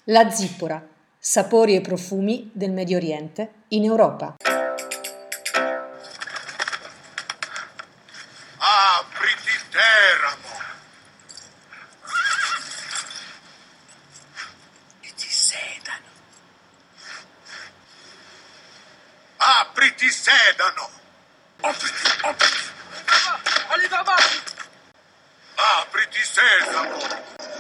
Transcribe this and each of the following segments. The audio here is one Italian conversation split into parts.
La zipora, sapori e profumi del Medio Oriente in Europa. Apriti il teramo e ti sedano. Apriti sedano. Apriti. Alibaba. Apriti sesamo.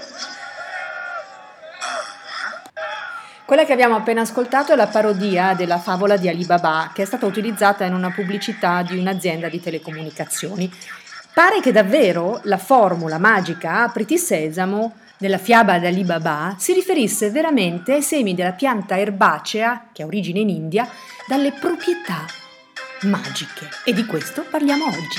Quella che abbiamo appena ascoltato è la parodia della favola di Alibaba, che è stata utilizzata in una pubblicità di un'azienda di telecomunicazioni. Pare che davvero la formula magica apriti sesamo della fiaba di Alibaba si riferisse veramente ai semi della pianta erbacea, che ha origine in India, dalle proprietà magiche. E di questo parliamo oggi.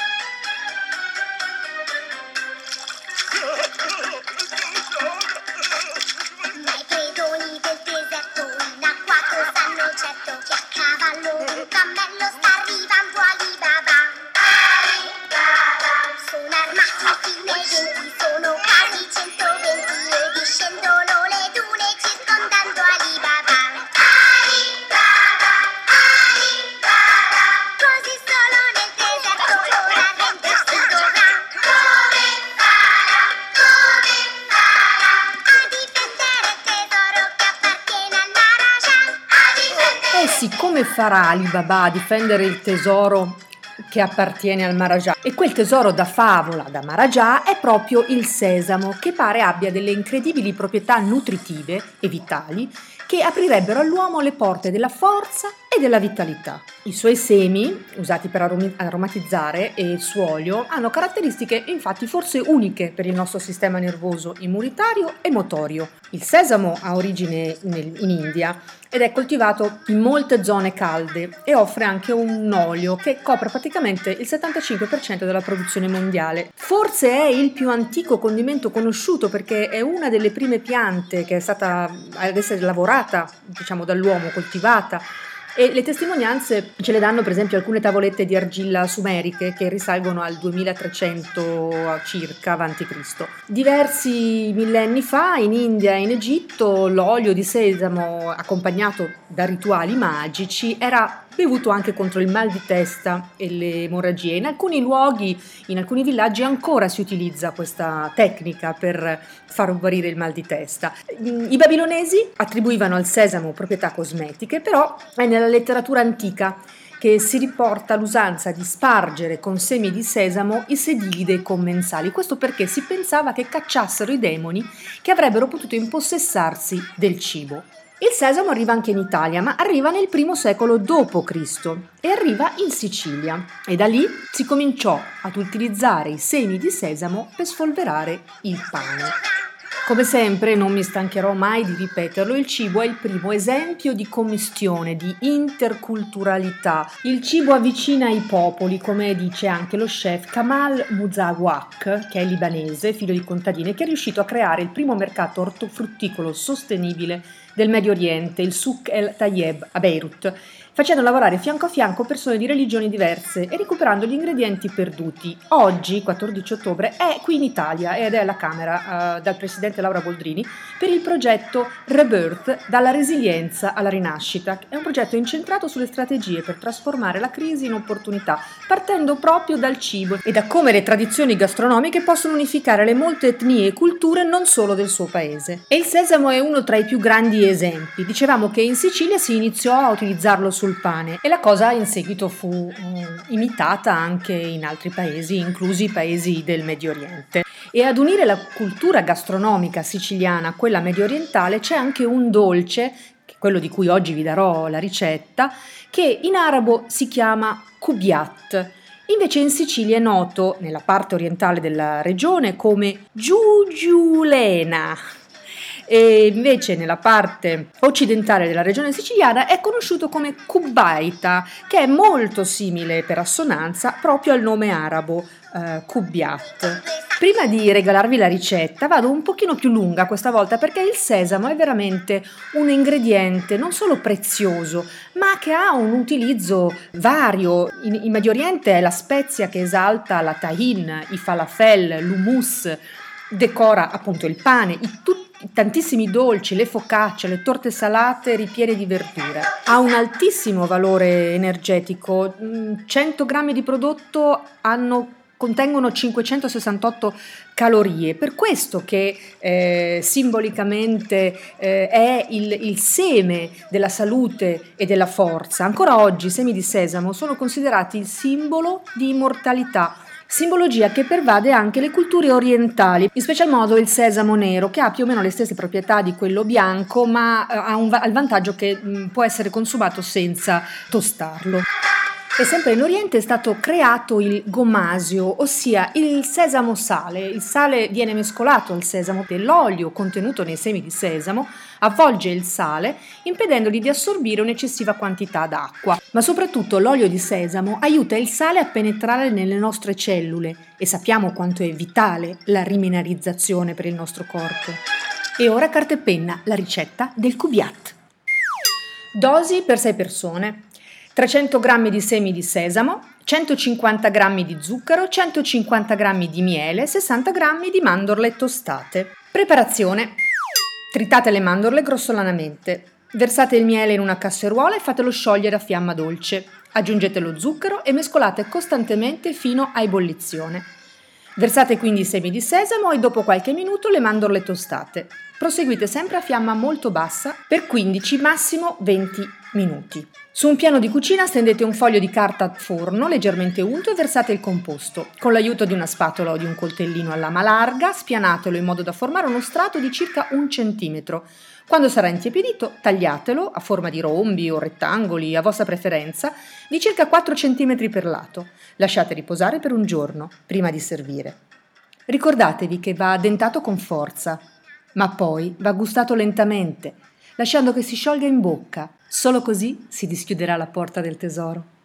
Come farà Alibaba a difendere il tesoro che appartiene al Maharaja? E quel tesoro da favola, da Maharaja, è proprio il sesamo, che pare abbia delle incredibili proprietà nutritive e vitali che aprirebbero all'uomo le porte della forza e della vitalità. I suoi semi, usati per aromatizzare, e il suo olio hanno caratteristiche infatti forse uniche per il nostro sistema nervoso immunitario e motorio. Il sesamo ha origine in India ed è coltivato in molte zone calde e offre anche un olio che copre praticamente il 75% della produzione mondiale. Forse è il più antico condimento conosciuto perché è una delle prime piante che è stata ad essere lavorata, dall'uomo, coltivata. E le testimonianze ce le danno per esempio alcune tavolette di argilla sumeriche che risalgono al 2300 circa a.C. Diversi millenni fa in India e in Egitto l'olio di sesamo accompagnato da rituali magici era bevuto anche contro il mal di testa e le emorragie. In alcuni luoghi, in alcuni villaggi ancora si utilizza questa tecnica per far guarire il mal di testa. I babilonesi attribuivano al sesamo proprietà cosmetiche, però è nella letteratura antica che si riporta l'usanza di spargere con semi di sesamo i sedili dei commensali. Questo perché si pensava che cacciassero i demoni che avrebbero potuto impossessarsi del cibo. Il sesamo arriva anche in Italia, ma arriva nel I secolo d.C. e arriva in Sicilia. E da lì si cominciò ad utilizzare i semi di sesamo per spolverare il pane. Come sempre, non mi stancherò mai di ripeterlo, il cibo è il primo esempio di commistione, di interculturalità. Il cibo avvicina i popoli, come dice anche lo chef Kamal Mouzawak, che è libanese, figlio di contadini, che è riuscito a creare il primo mercato ortofrutticolo sostenibile del Medio Oriente, il Souk El Tayeb a Beirut, facendo lavorare fianco a fianco persone di religioni diverse e recuperando gli ingredienti perduti. Oggi, 14 ottobre, è qui in Italia ed è alla Camera dal presidente Laura Boldrini per il progetto Rebirth, dalla resilienza alla rinascita. È un progetto incentrato sulle strategie per trasformare la crisi in opportunità, partendo proprio dal cibo e da come le tradizioni gastronomiche possono unificare le molte etnie e culture non solo del suo paese. E il sesamo è uno tra i più grandi esempi. Dicevamo che in Sicilia si iniziò a utilizzarlo sul pane e la cosa in seguito fu imitata anche in altri paesi, inclusi i paesi del Medio Oriente. E ad unire la cultura gastronomica siciliana a quella mediorientale c'è anche un dolce, quello di cui oggi vi darò la ricetta, che in arabo si chiama kubiat. Invece in Sicilia è noto, nella parte orientale della regione, come giugiulena. E invece nella parte occidentale della regione siciliana è conosciuto come kubaita, che è molto simile per assonanza proprio al nome arabo kubiat. Prima di regalarvi la ricetta vado un pochino più lunga questa volta perché il sesamo è veramente un ingrediente non solo prezioso ma che ha un utilizzo vario. In Medio Oriente è la spezia che esalta la tahin, i falafel, l'hummus, decora appunto il pane, tutti tantissimi dolci, le focacce, le torte salate ripiene di verdure. Ha un altissimo valore energetico, 100 grammi di prodotto contengono 568 calorie, per questo che simbolicamente è il seme della salute e della forza. Ancora oggi i semi di sesamo sono considerati il simbolo di immortalità, simbologia che pervade anche le culture orientali, in special modo il sesamo nero, che ha più o meno le stesse proprietà di quello bianco, ma ha il vantaggio che può essere consumato senza tostarlo. E sempre in Oriente è stato creato il gomasio, ossia il sesamo sale. Il sale viene mescolato al sesamo e l'olio contenuto nei semi di sesamo avvolge il sale, impedendogli di assorbire un'eccessiva quantità d'acqua. Ma soprattutto l'olio di sesamo aiuta il sale a penetrare nelle nostre cellule e sappiamo quanto è vitale la rimineralizzazione per il nostro corpo. E ora carta e penna, la ricetta del Kubiat. Dosi per 6 persone. 300 g di semi di sesamo, 150 g di zucchero, 150 g di miele, 60 g di mandorle tostate. Preparazione. Tritate le mandorle grossolanamente. Versate il miele in una casseruola e fatelo sciogliere a fiamma dolce. Aggiungete lo zucchero e mescolate costantemente fino a ebollizione. Versate quindi i semi di sesamo e dopo qualche minuto le mandorle tostate. Proseguite sempre a fiamma molto bassa per 15, massimo 20 minuti. Su un piano di cucina stendete un foglio di carta a forno leggermente unto e versate il composto. Con l'aiuto di una spatola o di un coltellino a lama larga, spianatelo in modo da formare uno strato di circa 1 centimetro. Quando sarà intiepidito, tagliatelo a forma di rombi o rettangoli, a vostra preferenza, di circa 4 cm per lato. Lasciate riposare per un giorno, prima di servire. Ricordatevi che va addentato con forza, ma poi va gustato lentamente, lasciando che si sciolga in bocca. Solo così si dischiuderà la porta del tesoro.